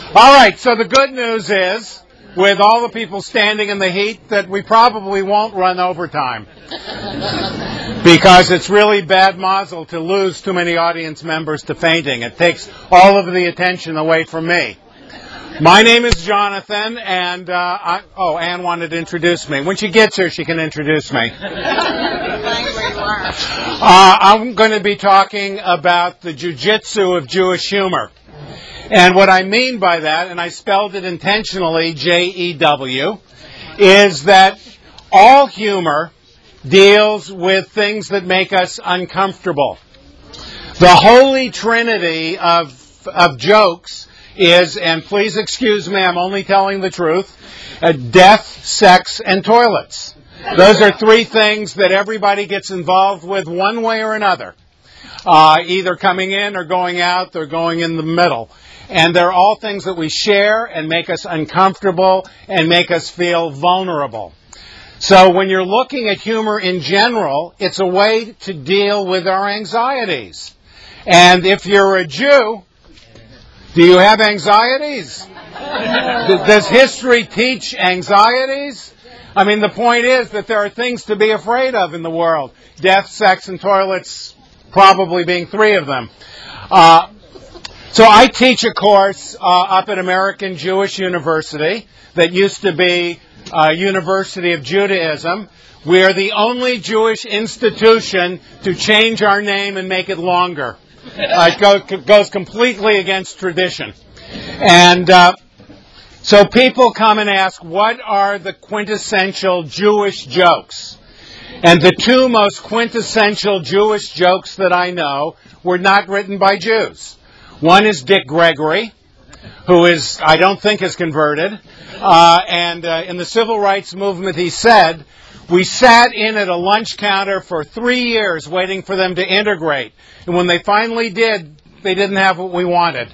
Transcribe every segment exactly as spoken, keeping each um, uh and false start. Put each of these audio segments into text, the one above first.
All right, so the good news is, with all the people standing in the heat, that we probably won't run overtime. Because it's really bad mazel to lose too many audience members to fainting. It takes all of the attention away from me. My name is Jonathan, and, uh, I, oh, Ann wanted to introduce me. When she gets here, she can introduce me. Uh, I'm going to be talking about the jujitsu of Jewish humor. And what I mean by that, and I spelled it intentionally, J E W, is that all humor deals with things that make us uncomfortable. The holy trinity of, of jokes is, and please excuse me, I'm only telling the truth, uh, death, sex, and toilets. Those are three things that everybody gets involved with one way or another. Uh, either coming in or going out, or going in the middle. And they're all things that we share and make us uncomfortable and make us feel vulnerable. So when you're looking at humor in general, it's a way to deal with our anxieties. And if you're a Jew, do you have anxieties? Does history teach anxieties? I mean, the point is that there are things to be afraid of in the world. Death, sex, and toilets probably being three of them. Uh, so I teach a course uh, up at American Jewish University that used to be uh, University of Judaism. We are the only Jewish institution to change our name and make it longer. Uh, it go, goes completely against tradition. And uh, so people come and ask, what are the quintessential Jewish jokes? And the two most quintessential Jewish jokes that I know were not written by Jews. One is Dick Gregory, who is, I don't think, is converted. Uh, and uh, in the civil rights movement, he said, we sat in at a lunch counter for three years waiting for them to integrate. And when they finally did, they didn't have what we wanted.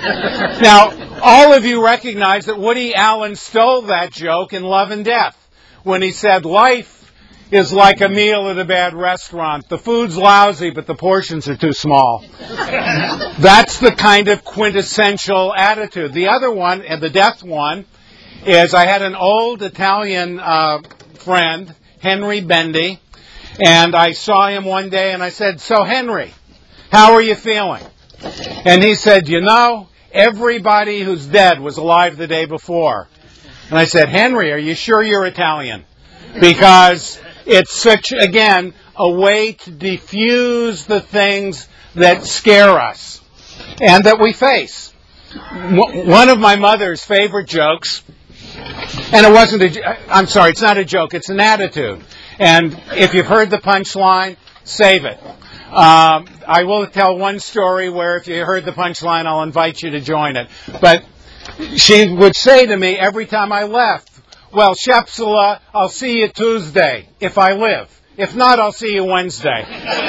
Now, all of you recognize that Woody Allen stole that joke in Love and Death when he said, life is like a meal at a bad restaurant. The food's lousy, but the portions are too small. That's the kind of quintessential attitude. The other one, and the death one, is I had an old Italian uh, friend, Henry Bendy, and I saw him one day and I said, so Henry, how are you feeling? And he said, you know, everybody who's dead was alive the day before. And I said, Henry, are you sure you're Italian? Because it's such, again, a way to diffuse the things that scare us and that we face. One of my mother's favorite jokes, and it wasn't a, I'm sorry, it's not a joke, it's an attitude. And if you've heard the punchline, save it. Um, I will tell one story where if you heard the punchline, I'll invite you to join it. But she would say to me every time I left, well, Shepsula, I'll see you Tuesday, if I live. If not, I'll see you Wednesday.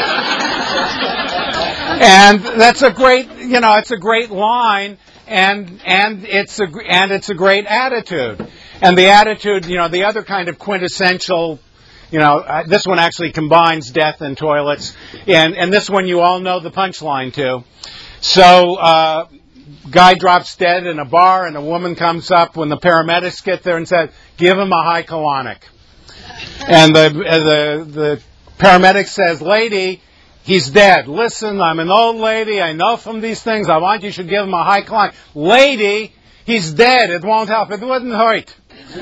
And that's a great, you know, it's a great line, and and it's a and it's a great attitude. And the attitude, you know, the other kind of quintessential, you know, uh, this one actually combines death and toilets, and and this one you all know the punchline too. So. Uh, Guy drops dead in a bar, and a woman comes up when the paramedics get there and says, give him a high colonic. And the, the, the paramedic says, lady, he's dead. Listen, I'm an old lady. I know from these things. I want you should give him a high colonic. Lady, he's dead. It won't help. It wouldn't hurt.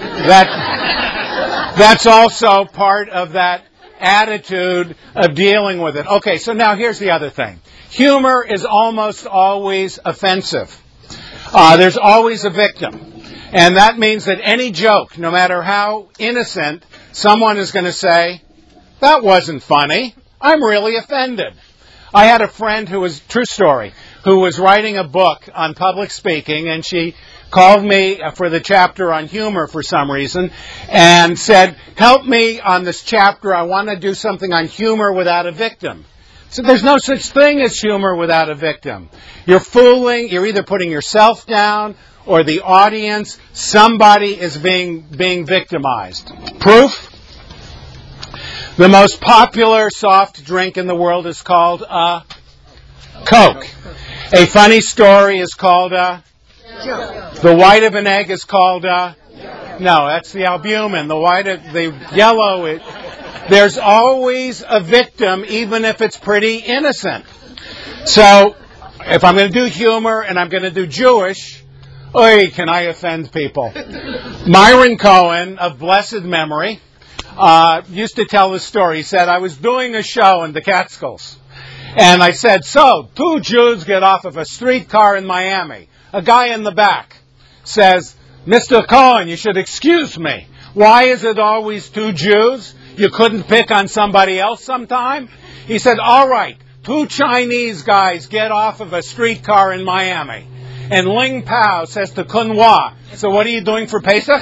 That, that's also part of that attitude of dealing with it. Okay, so now here's the other thing. Humor is almost always offensive. Uh, there's always a victim. And that means that any joke, no matter how innocent, someone is going to say, that wasn't funny. I'm really offended. I had a friend who was, true story, who was writing a book on public speaking, and she called me for the chapter on humor for some reason and said, help me on this chapter. I want to do something on humor without a victim. So there's no such thing as humor without a victim. You're fooling, you're either putting yourself down or the audience. Somebody is being being victimized. Proof? The most popular soft drink in the world is called a Coke. A funny story is called a The white of an egg is called, uh, no, that's the albumin. The white of, the yellow, it, there's always a victim, even if it's pretty innocent. So, if I'm going to do humor and I'm going to do Jewish, oy, can I offend people? Myron Cohen, of blessed memory, uh, used to tell this story. He said, I was doing a show in the Catskills, and I said, so, two Jews get off of a streetcar in Miami. A guy in the back says, Mister Cohen, you should excuse me. Why is it always two Jews? You couldn't pick on somebody else sometime? He said, all right, two Chinese guys get off of a streetcar in Miami. And Ling Pao says to Kun Hua, so what are you doing for Pesach?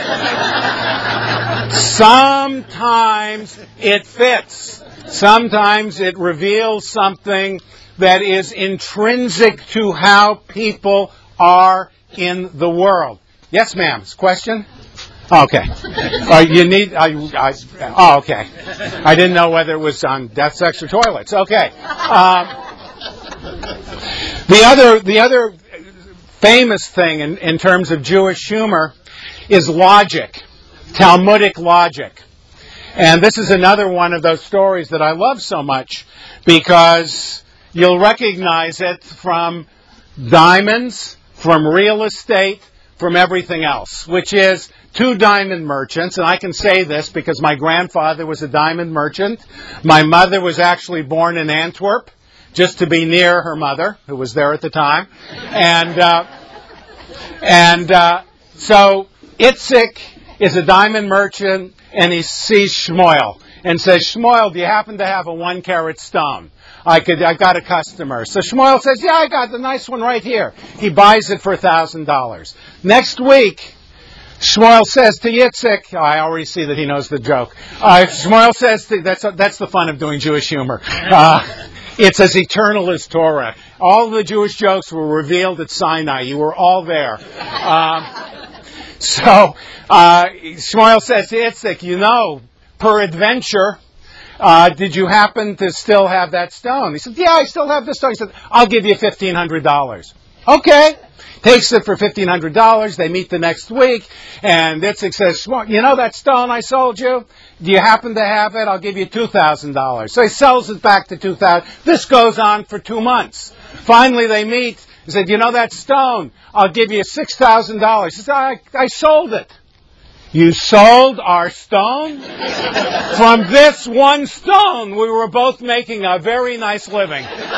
Sometimes it fits. Sometimes it reveals something that is intrinsic to how people are in the world. Yes, ma'am. Question? Okay. Uh, you need. I, I, oh, okay. I didn't know whether it was on death, sex, or toilets. Okay. Um, the other, the other famous thing in, in terms of Jewish humor is logic, Talmudic logic, and this is another one of those stories that I love so much because you'll recognize it from diamonds, from real estate, from everything else, which is two diamond merchants, and I can say this because my grandfather was a diamond merchant. My mother was actually born in Antwerp, just to be near her mother, who was there at the time. And uh, and uh, so Itzik is a diamond merchant, and he sees Shmuel and says, Shmuel, do you happen to have a one-carat stone? I could, I got a customer. So Shmuel says, yeah, I got the nice one right here. He buys it for a thousand dollars. Next week, Shmuel says to Yitzhak, oh, I already see that he knows the joke. Uh, Shmuel says, to, that's, that's the fun of doing Jewish humor. Uh, it's as eternal as Torah. All the Jewish jokes were revealed at Sinai. You were all there. Um, so, uh, Shmuel says to Yitzhak, you know, peradventure, Uh, did you happen to still have that stone? He said, yeah, I still have the stone. He said, I'll give you fifteen hundred dollars. Okay. Takes it for fifteen hundred dollars. They meet the next week, and Itzik says, you know that stone I sold you? Do you happen to have it? I'll give you two thousand dollars. So he sells it back to two thousand dollars. This goes on for two months. Finally, they meet. He said, you know that stone? I'll give you six thousand dollars. He said, I, I sold it. You sold our stone? From this one stone, we were both making a very nice living.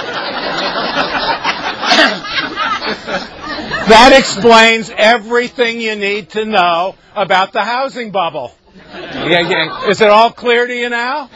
That explains everything you need to know about the housing bubble. Yeah, yeah. Is it all clear to you now?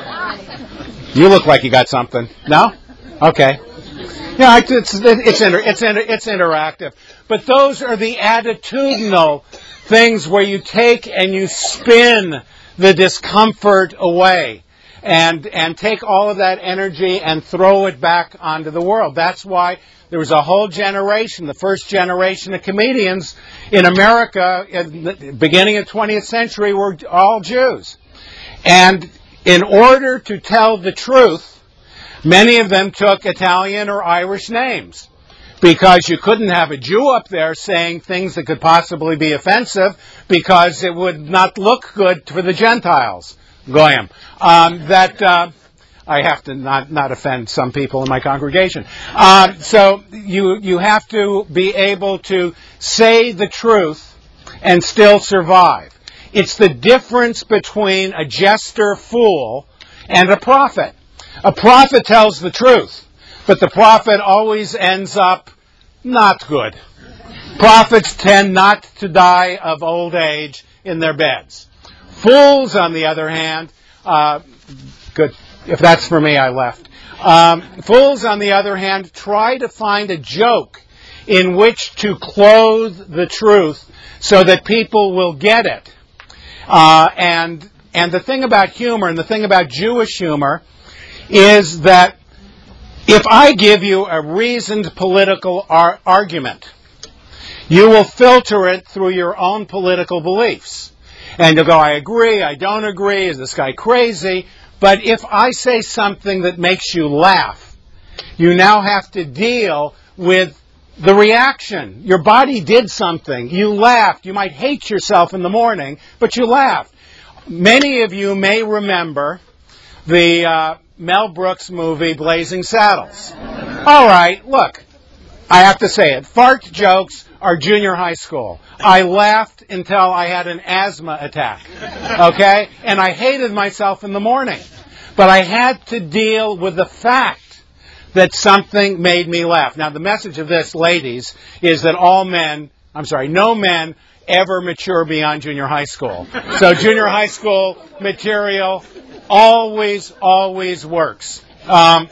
You look like you got something. No? Okay. Yeah, it's it's it's, inter, it's, inter, it's interactive. But those are the attitudinal things where you take and you spin the discomfort away and and take all of that energy and throw it back onto the world. That's why there was a whole generation, the first generation of comedians in America in the beginning of the twentieth century were all Jews. And in order to tell the truth, many of them took Italian or Irish names, because you couldn't have a Jew up there saying things that could possibly be offensive, because it would not look good for the Gentiles. Goyim. Um, that uh, I have to not, not offend some people in my congregation. Um, so you you have to be able to say the truth and still survive. It's the difference between a jester fool and a prophet. A prophet tells the truth, but the prophet always ends up not good. Prophets tend not to die of old age in their beds. Fools, on the other hand, uh, good. If that's for me, I left. Um, fools, on the other hand, try to find a joke in which to clothe the truth so that people will get it. Uh, and and the thing about humor, and the thing about Jewish humor, is that if I give you a reasoned political ar- argument, you will filter it through your own political beliefs. And you'll go, I agree, I don't agree, is this guy crazy? But if I say something that makes you laugh, you now have to deal with the reaction. Your body did something. You laughed. You might hate yourself in the morning, but you laughed. Many of you may remember the uh, Mel Brooks movie Blazing Saddles. All right, look, I have to say it. Fart jokes are junior high school. I laughed until I had an asthma attack, okay? And I hated myself in the morning. But I had to deal with the fact that something made me laugh. Now, the message of this, ladies, is that all men, I'm sorry, no men ever mature beyond junior high school. So junior high school material always, always works. Um,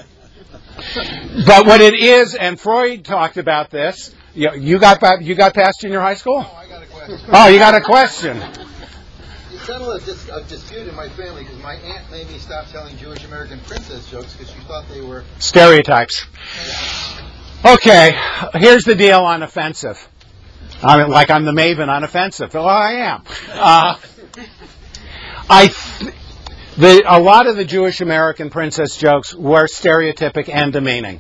but what it is, and Freud talked about this, you, you got you got past junior high school? Oh, I got a question. Oh, you got a question. It settled a, dis- a dispute in my family because my aunt made me stop telling Jewish American princess jokes because she thought they were stereotypes. Okay, here's the deal on offensive. I mean, like I'm the Maven on offensive. Well, I am. Uh, I th- the a lot of the Jewish American princess jokes were stereotypic and demeaning.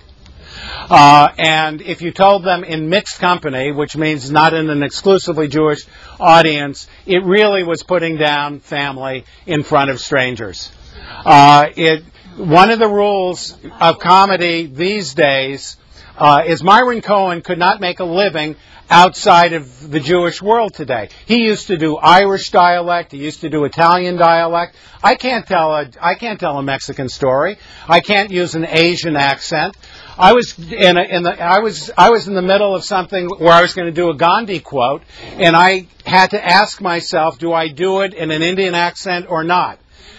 Uh, and if you told them in mixed company, which means not in an exclusively Jewish audience, it really was putting down family in front of strangers. Uh, it one of the rules of comedy these days uh, is Myron Cohen could not make a living outside of the Jewish world today. He used to do Irish dialect. He used to do Italian dialect. I can't tell a I can't tell a Mexican story. I can't use an Asian accent. I was in, a, in the I was I was in the middle of something where I was going to do a Gandhi quote, and I had to ask myself, do I do it in an Indian accent or not?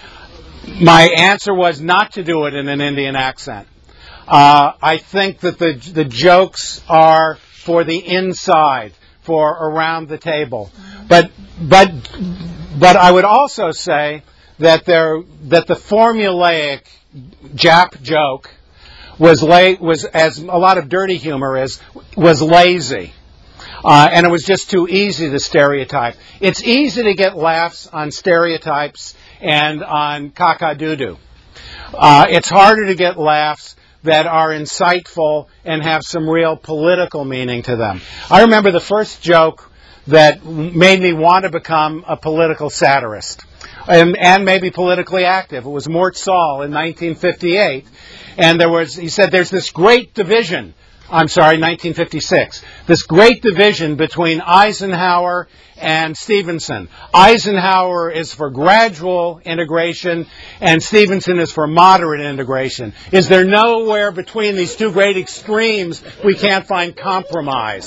My answer was not to do it in an Indian accent. Uh, I think that the the jokes are for the inside, for around the table, but but but I would also say that there that the formulaic Jap joke was la- was as a lot of dirty humor is was lazy, uh, and it was just too easy to stereotype. It's easy to get laughs on stereotypes and on cock-a-doodle. Uh, it's harder to get laughs that are insightful and have some real political meaning to them. I remember the first joke that made me want to become a political satirist and, and maybe politically active. It was Mort Saul in nineteen fifty-eight. And there was, he said, there's this great division, I'm sorry, nineteen fifty-six, this great division between Eisenhower and Stevenson. Eisenhower is for gradual integration, and Stevenson is for moderate integration. Is there nowhere between these two great extremes we can't find compromise?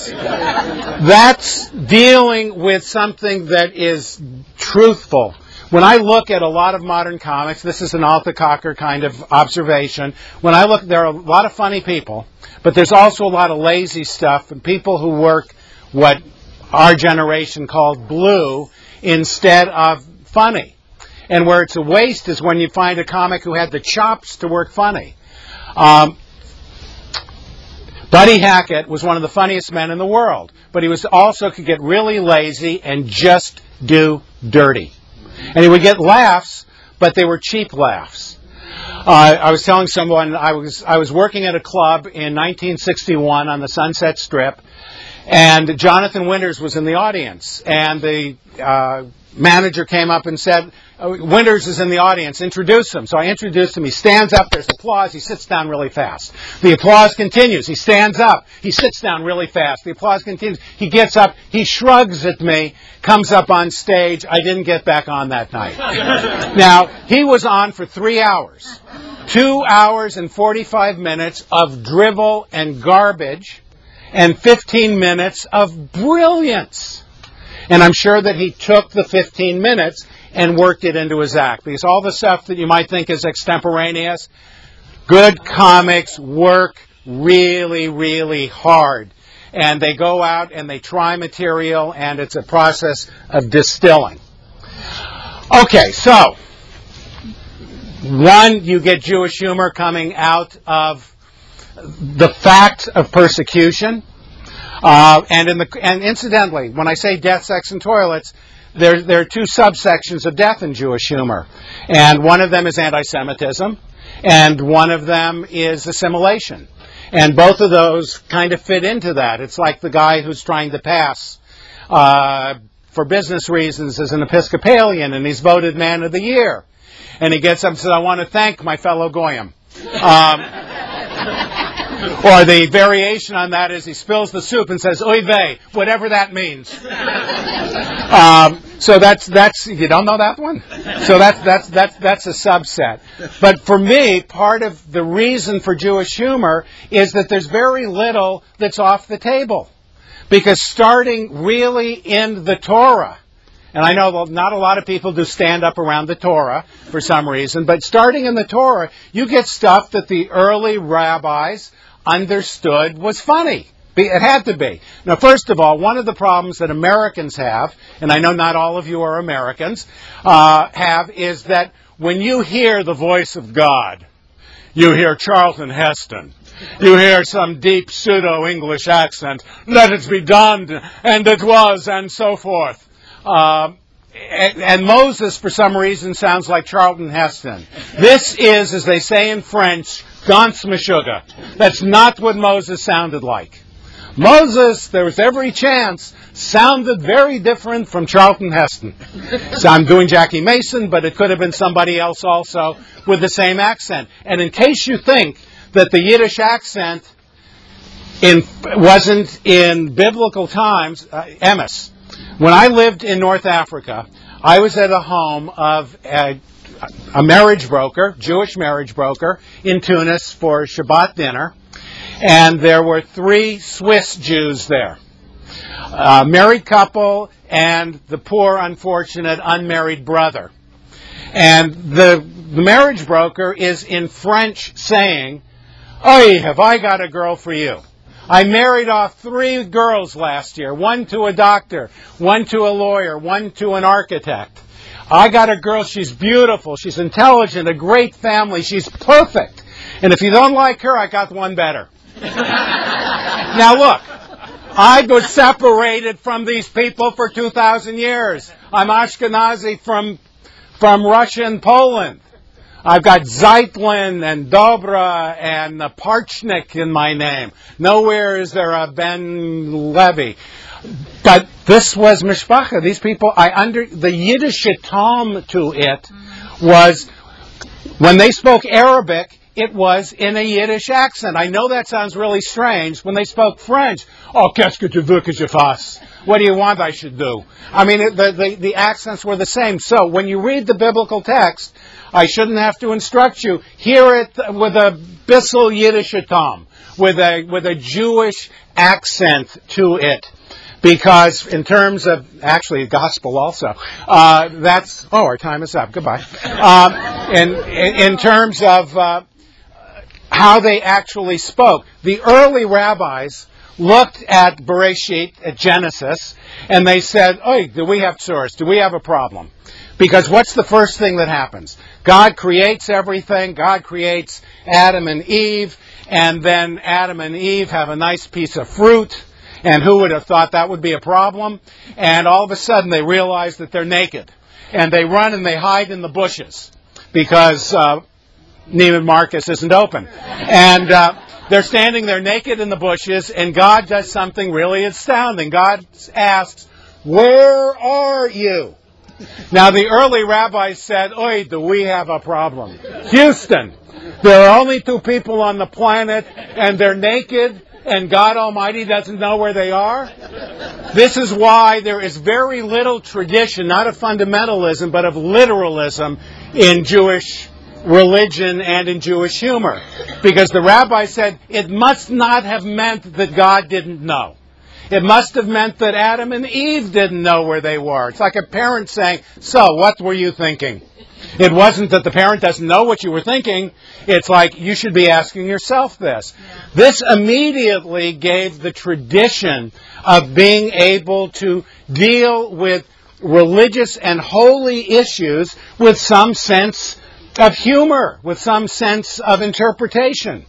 That's dealing with something that is truthful. When I look at a lot of modern comics, this is an Alta Cocker kind of observation. When I look, there are a lot of funny people, but there's also a lot of lazy stuff and people who work what our generation called blue instead of funny. And where it's a waste is when you find a comic who had the chops to work funny. Um, Buddy Hackett was one of the funniest men in the world, but he was also could get really lazy and just do dirty. And he would get laughs, but they were cheap laughs. Uh, I was telling someone I was I was working at a club in nineteen sixty-one on the Sunset Strip, and Jonathan Winters was in the audience. And the uh, manager came up and said, oh, Winters is in the audience, introduce him. So I introduced him. He stands up, there's applause, he sits down really fast. The applause continues. He stands up, he sits down really fast. The applause continues. He gets up, he shrugs at me, comes up on stage. I didn't get back on that night. Now, he was on for three hours. Two hours and forty-five minutes of drivel and garbage, and fifteen minutes of brilliance. And I'm sure that he took the fifteen minutes and worked it into his act. Because all the stuff that you might think is extemporaneous, good comics work really, really hard. And they go out and they try material, and it's a process of distilling. Okay, so, one, you get Jewish humor coming out of the fact of persecution. Uh, and, in the, and incidentally, when I say death, sex, and toilets, there, there are two subsections of death in Jewish humor. And one of them is anti-Semitism, and one of them is assimilation. And both of those kind of fit into that. It's like the guy who's trying to pass uh, for business reasons as an Episcopalian, and he's voted Man of the Year. And he gets up and says, I want to thank my fellow Goyim. Um, or the variation on that is he spills the soup and says, oy vey, whatever that means. Um, so that's, that's, you don't know that one? So that's, that's, that's, that's a subset. But for me, part of the reason for Jewish humor is that there's very little that's off the table. Because starting really in the Torah, and I know not a lot of people do stand up around the Torah for some reason, but starting in the Torah, you get stuff that the early rabbis understood was funny. It had to be. Now, first of all, one of the problems that Americans have, and I know not all of you are Americans, uh, have, is that when you hear the voice of God, you hear Charlton Heston. You hear some deep pseudo-English accent, let it be done, and it was, and so forth. Uh, and, and Moses, for some reason, sounds like Charlton Heston. This is, as they say in French, Gantz Meshuggah. That's not what Moses sounded like. Moses, there was every chance, sounded very different from Charlton Heston. So I'm doing Jackie Mason, but it could have been somebody else also with the same accent. And in case you think that the Yiddish accent in, wasn't in biblical times, uh, emes. When I lived in North Africa, I was at a home of a, a marriage broker, Jewish marriage broker, in Tunis for Shabbat dinner. And there were three Swiss Jews there. A married couple and the poor, unfortunate, unmarried brother. And the, the marriage broker is in French saying, "Oy, have I got a girl for you. I married off three girls last year, one to a doctor, one to a lawyer, one to an architect. I got a girl, she's beautiful, she's intelligent, a great family, she's perfect. And if you don't like her, I got one better." Now look, I was separated from these people for two thousand years. I'm Ashkenazi from, from Russia and Poland. I've got Zeitlin and Dobra and the Parchnik in my name. Nowhere is there a Ben Levy. But this was Mishpacha. These people, I under the Yiddish tom to it was, when they spoke Arabic, it was in a Yiddish accent. I know that sounds really strange. When they spoke French, oh, qu'est-ce que tu veux que je fasse? What do you want I should do? I mean, it, the, the, the accents were the same. So when you read the biblical text, I shouldn't have to instruct you. Hear it with a Bissel Yiddish tom, with a with a Jewish accent to it, because in terms of actually gospel also, uh, that's oh our time is up. Goodbye. Um, in, in in terms of uh, how they actually spoke, the early rabbis looked at Bereshit, at Genesis, and they said, "Oh, do we have tsuris? Do we have a problem?" Because what's the first thing that happens? God creates everything. God creates Adam and Eve. And then Adam and Eve have a nice piece of fruit. And who would have thought that would be a problem? And all of a sudden they realize that they're naked. And they run and they hide in the bushes. Because uh, Neiman Marcus isn't open. And uh, they're standing there naked in the bushes. And God does something really astounding. God asks, "Where are you?" Now, the early rabbis said, "Oi, do we have a problem? Houston, there are only two people on the planet, and they're naked, and God Almighty doesn't know where they are." This is why there is very little tradition, not of fundamentalism, but of literalism in Jewish religion and in Jewish humor. Because the rabbis said, it must not have meant that God didn't know. It must have meant that Adam and Eve didn't know where they were. It's like a parent saying, "So, what were you thinking?" It wasn't that the parent doesn't know what you were thinking. It's like, you should be asking yourself this. This immediately gave the tradition of being able to deal with religious and holy issues with some sense of humor, with some sense of interpretation.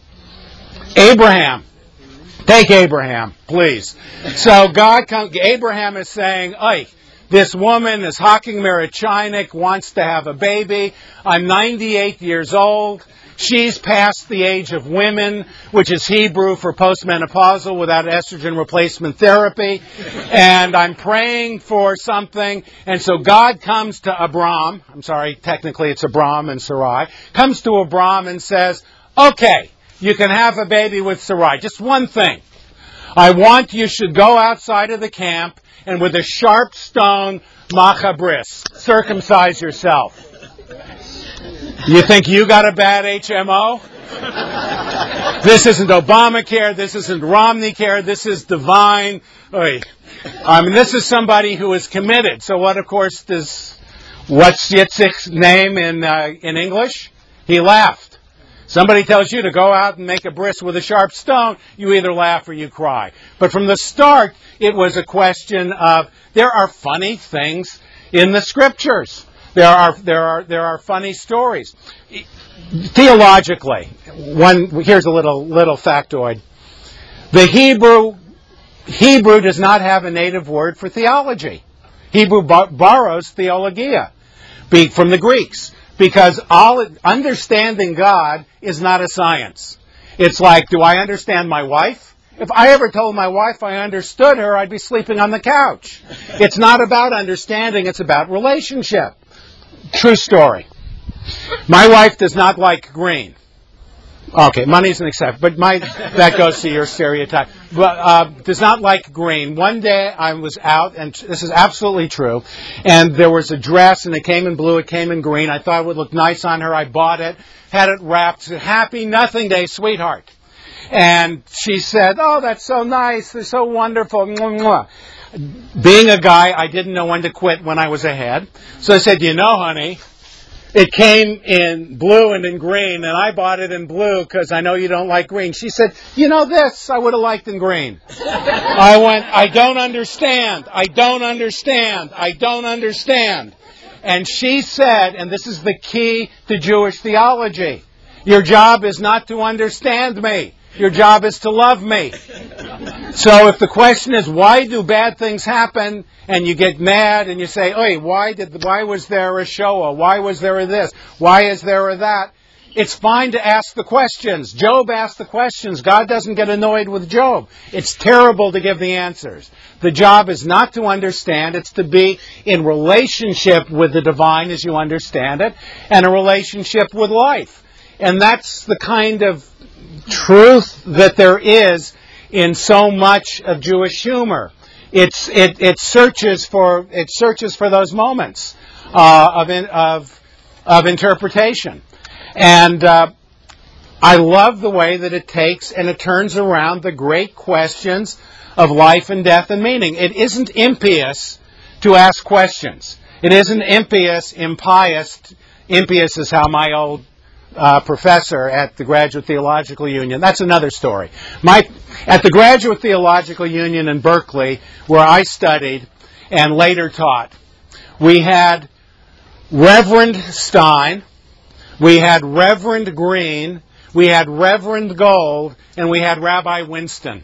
Abraham. Take Abraham, please. So God comes, Abraham is saying, "Oi, this woman, this Hawking Merichainik, wants to have a baby. I'm ninety-eight years old. She's past the age of women, which is Hebrew for postmenopausal without estrogen replacement therapy. And I'm praying for something. And so God comes to Abram. I'm sorry, technically it's Abram and Sarai. Comes to Abram and says, okay, you can have a baby with Sarai. Just one thing. I want you should go outside of the camp and with a sharp stone, machabris, circumcise yourself. You think you got a bad H M O? This isn't Obamacare. This isn't Romney Care. This is divine. Oy. I mean, this is somebody who is committed. So what, of course, does, what's Yitzchak's name in uh, in English? He laughed. Somebody tells you to go out and make a bris with a sharp stone, you either laugh or you cry. But from the start, it was a question of, there are funny things in the Scriptures. There are there are there are funny stories. Theologically, one here's a little little factoid. The Hebrew Hebrew does not have a native word for theology. Hebrew bar- borrows theologia be, from the Greeks. Because all understanding God is not a science. It's like, do I understand my wife? If I ever told my wife I understood her, I'd be sleeping on the couch. It's not about understanding, it's about relationship. True story. My wife does not like green. Okay, money's an exception, but my that goes to your stereotype. But uh, does not like green. One day I was out, and this is absolutely true, and there was a dress, and it came in blue, it came in green. I thought it would look nice on her. I bought it, had it wrapped. Happy Nothing Day, sweetheart. And she said, oh, that's so nice. They're so wonderful. Mwah, mwah. Being a guy, I didn't know when to quit when I was ahead. So I said, you know, honey, it came in blue and in green, and I bought it in blue because I know you don't like green. She said, you know this, I would have liked in green. I went, I don't understand. I don't understand. I don't understand. And she said, and this is the key to Jewish theology, your job is not to understand me. Your job is to love me. So if the question is, why do bad things happen, and you get mad and you say, "Oi, why did? Why was there a Shoah? Why was there a this? Why is there a that?" It's fine to ask the questions. Job asked the questions. God doesn't get annoyed with Job. It's terrible to give the answers. The job is not to understand. It's to be in relationship with the divine as you understand it, and a relationship with life. And that's the kind of truth that there is in so much of Jewish humor. It's it, it searches for it searches for those moments uh, of in, of of interpretation, and uh, I love the way that it takes and it turns around the great questions of life and death and meaning. It isn't impious to ask questions. It isn't impious, impious. Impious is how my old Uh, professor at the Graduate Theological Union. That's another story. My, at the Graduate Theological Union in Berkeley, where I studied and later taught, we had Reverend Stein, we had Reverend Green, we had Reverend Gold, and we had Rabbi Winston.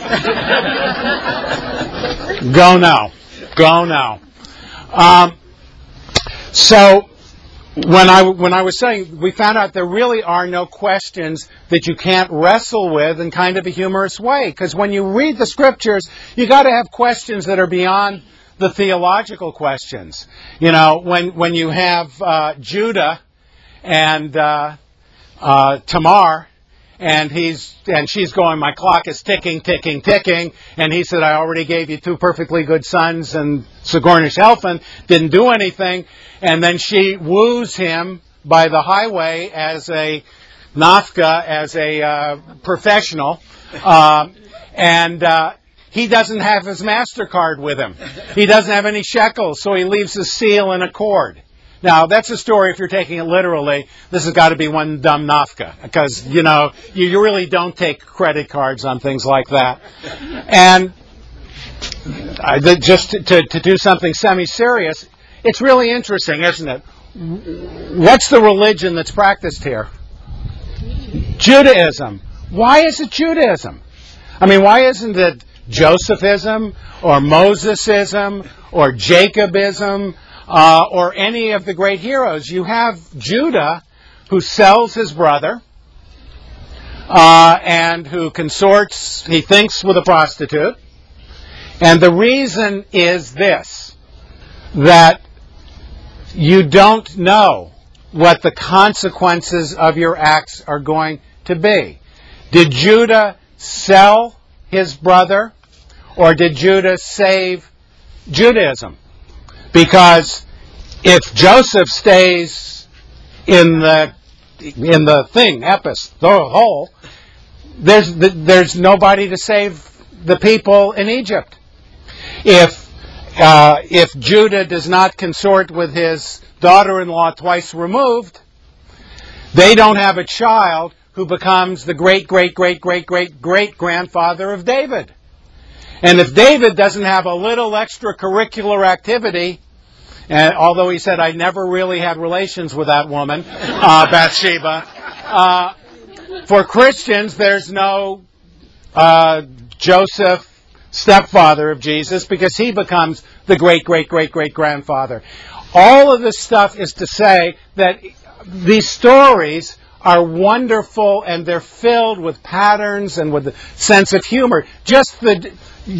Go now. Go now. Um, so, When I, when I was saying, we found out there really are no questions that you can't wrestle with in kind of a humorous way. Because when you read the Scriptures, you got to have questions that are beyond the theological questions. You know, when, when you have uh, Judah and uh, uh, Tamar, and he's and she's going, my clock is ticking, ticking, ticking. And he said, I already gave you two perfectly good sons, and Sigornish Elfin didn't do anything. And then she woos him by the highway as a nafka, as a uh, professional. Uh, and uh, he doesn't have his MasterCard with him. He doesn't have any shekels, so he leaves a seal and a cord. Now, that's a story, if you're taking it literally, this has got to be one dumb nafka, because, you know, you, you really don't take credit cards on things like that. And uh, the, just to, to, to do something semi-serious, it's really interesting, isn't it? What's the religion that's practiced here? Judaism. Why is it Judaism? I mean, why isn't it Josephism, or Mosesism, or Jacobism, Uh, or any of the great heroes? You have Judah, who sells his brother uh, and who consorts, he thinks, with a prostitute. And the reason is this, that you don't know what the consequences of your acts are going to be. Did Judah sell his brother, or did Judah save Judaism? Because if Joseph stays in the in the thing, epis, the hole, there's there's nobody to save the people in Egypt. If uh, if Judah does not consort with his daughter-in-law twice removed, they don't have a child who becomes the great, great, great, great, great, great grandfather of David. And if David doesn't have a little extracurricular activity, and although he said, I never really had relations with that woman, uh, Bathsheba, uh, for Christians, there's no uh, Joseph, stepfather of Jesus, because he becomes the great, great, great, great grandfather. All of this stuff is to say that these stories are wonderful and they're filled with patterns and with a sense of humor. Just the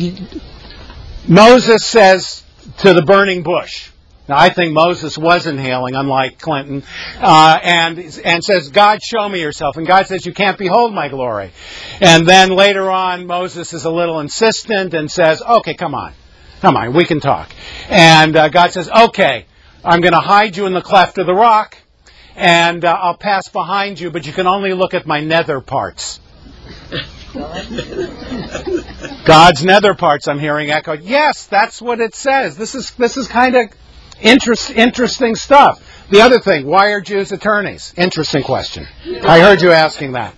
Moses says to the burning bush. Now, I think Moses was inhaling, unlike Clinton, uh, and and says, God, show me yourself. And God says, you can't behold my glory. And then later on, Moses is a little insistent and says, okay, come on. Come on, we can talk. And uh, God says, okay, I'm going to hide you in the cleft of the rock, and uh, I'll pass behind you, but you can only look at my nether parts. God's nether parts, I'm hearing echoed. Yes, that's what it says. This is this is kind of interest, interesting stuff. The other thing, why are Jews attorneys? Interesting question. I heard you asking that.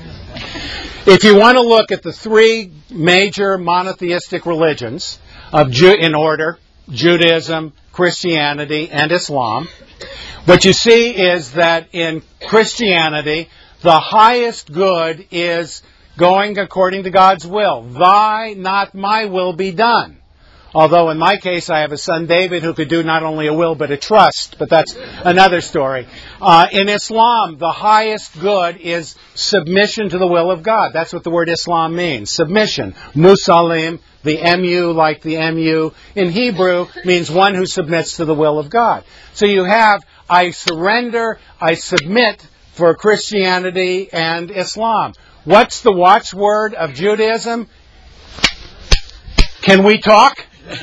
If you want to look at the three major monotheistic religions of Ju- in order, Judaism, Christianity, and Islam, what you see is that in Christianity, the highest good is going according to God's will. Thy, not my will, be done. Although in my case, I have a son, David, who could do not only a will, but a trust. But that's another story. Uh, in Islam, the highest good is submission to the will of God. That's what the word Islam means. Submission. Musalim, the M U, like the M U in Hebrew, means one who submits to the will of God. So you have, I surrender, I submit for Christianity and Islam. What's the watchword of Judaism? Can we talk?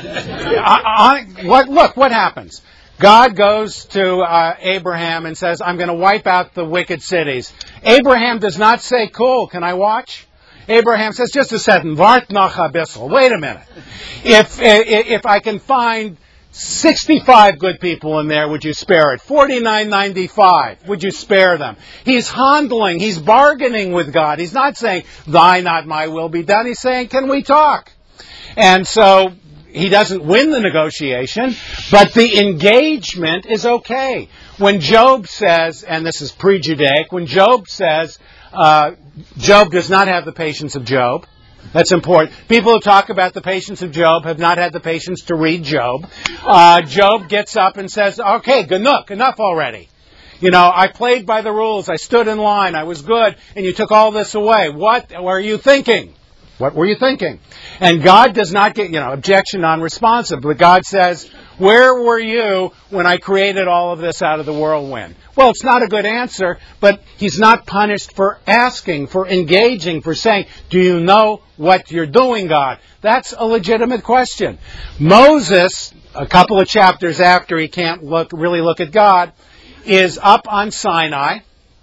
I, I, what, look, what happens? God goes to uh, Abraham and says, I'm going to wipe out the wicked cities. Abraham does not say, cool, can I watch? Abraham says, just a second, Vart noch a bissel. Wait a minute. If, if I can find sixty-five good people in there, would you spare it? forty-nine ninety-five, would you spare them? He's handling, he's bargaining with God. He's not saying, thy, not my will be done. He's saying, can we talk? And so he doesn't win the negotiation, but the engagement is okay. When Job says, and this is pre-Judaic, when Job says, uh, Job does not have the patience of Job. That's important. People who talk about the patience of Job have not had the patience to read Job. Uh, Job gets up and says, okay, enough, enough already. You know, I played by the rules. I stood in line. I was good. And you took all this away. What were you thinking? What were you thinking? And God does not get, you know, objection non-responsive. But God says, where were you when I created all of this out of the whirlwind? Well, it's not a good answer, but he's not punished for asking, for engaging, for saying, do you know what you're doing, God? That's a legitimate question. Moses, a couple of chapters after he can't look, really look at God, is up on Sinai,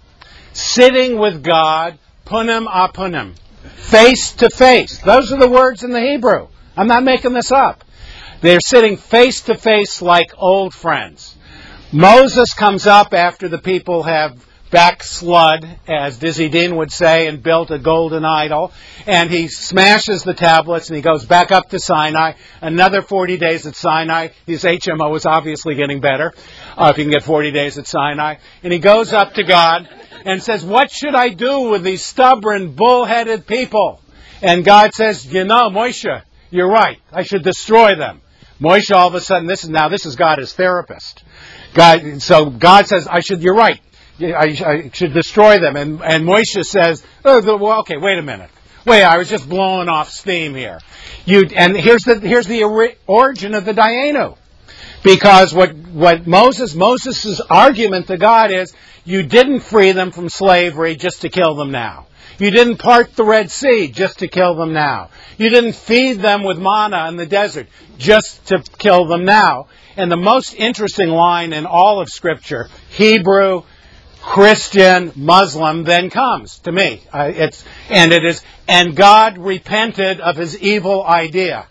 sitting with God, punim a punim, face to face. Those are the words in the Hebrew. I'm not making this up. They're sitting face to face like old friends. Moses comes up after the people have backslid, as Dizzy Dean would say, and built a golden idol. And he smashes the tablets and he goes back up to Sinai. Another forty days at Sinai. His H M O is obviously getting better, uh, if you can get forty days at Sinai. And he goes up to God and says, what should I do with these stubborn, bullheaded people? And God says, you know, Moshe, you're right. I should destroy them. Moshe, all of a sudden, this is now this is God as therapist. God, so God says, I should. You're right. I, I should destroy them. And, and Moshe says, oh, the, well, okay, wait a minute. Wait, I was just blowing off steam here. You, and here's the, here's the ori- origin of the Dayenu. Because what, what Moses, Moses' argument to God is, you didn't free them from slavery just to kill them now. You didn't part the Red Sea just to kill them now. You didn't feed them with manna in the desert just to kill them now. And the most interesting line in all of Scripture, Hebrew, Christian, Muslim, then comes to me. Uh, it's and it is, and God repented of his evil idea.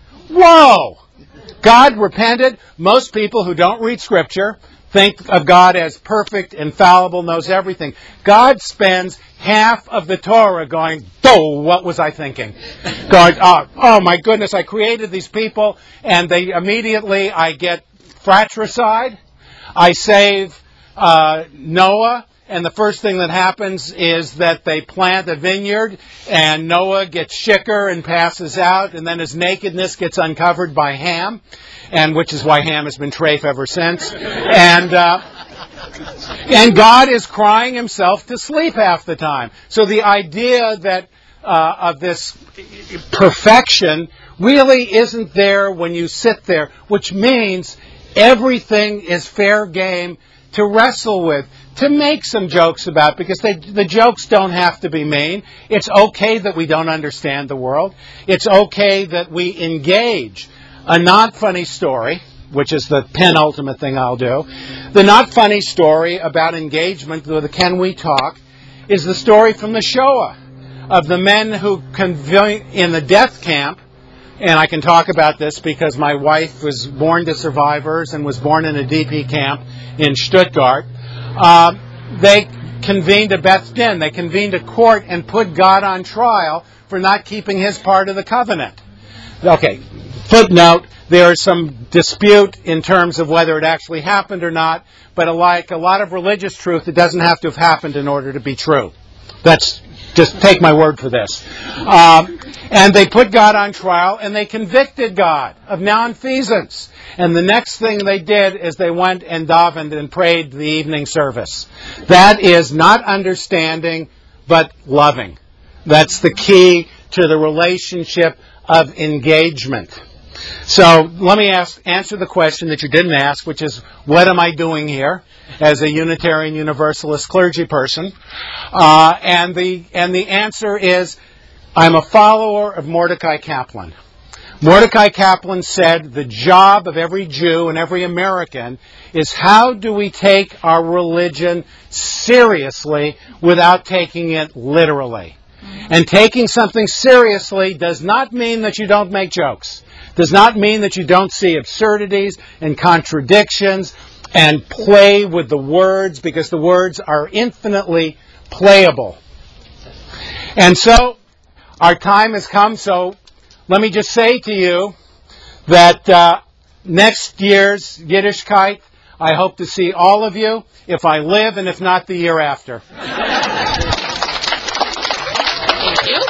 Whoa! God repented. Most people who don't read Scripture think of God as perfect, infallible, knows everything. God spends half of the Torah going, oh, what was I thinking? Going, oh, oh my goodness, I created these people, and they immediately, I get fratricide. I save uh, Noah, and the first thing that happens is that they plant a vineyard, and Noah gets shicker and passes out, and then his nakedness gets uncovered by Ham, and which is why Ham has been treif ever since. And uh, and God is crying himself to sleep half the time. So the idea that uh, of this perfection really isn't there when you sit there, which means everything is fair game to wrestle with, to make some jokes about, because they, the jokes don't have to be mean. It's okay that we don't understand the world. It's okay that we engage. A not funny story, which is the penultimate thing I'll do, the not funny story about engagement with the Can We Talk is the story from the Shoah of the men who convene in the death camp. And I can talk about this because my wife was born to survivors and was born in a D P camp in Stuttgart. Uh, they convened a Beth Din. They convened a court and put God on trial for not keeping his part of the covenant. Okay, footnote, there is some dispute in terms of whether it actually happened or not, but like a lot of religious truth, it doesn't have to have happened in order to be true. That's just take my word for this. Um, and they put God on trial, and they convicted God of malfeasance. And the next thing they did is they went and davened and prayed the evening service. That is not understanding, but loving. That's the key to the relationship of engagement. So let me ask, answer the question that you didn't ask, which is, what am I doing here as a Unitarian Universalist clergy person? Uh, and the and the answer is, I'm a follower of Mordecai Kaplan. Mordecai Kaplan said the job of every Jew and every American is how do we take our religion seriously without taking it literally. And taking something seriously does not mean that you don't make jokes. Does not mean that you don't see absurdities and contradictions and play with the words, because the words are infinitely playable. And so, our time has come, so let me just say to you that uh, next year's Yiddishkeit, I hope to see all of you, if I live, and if not, the year after.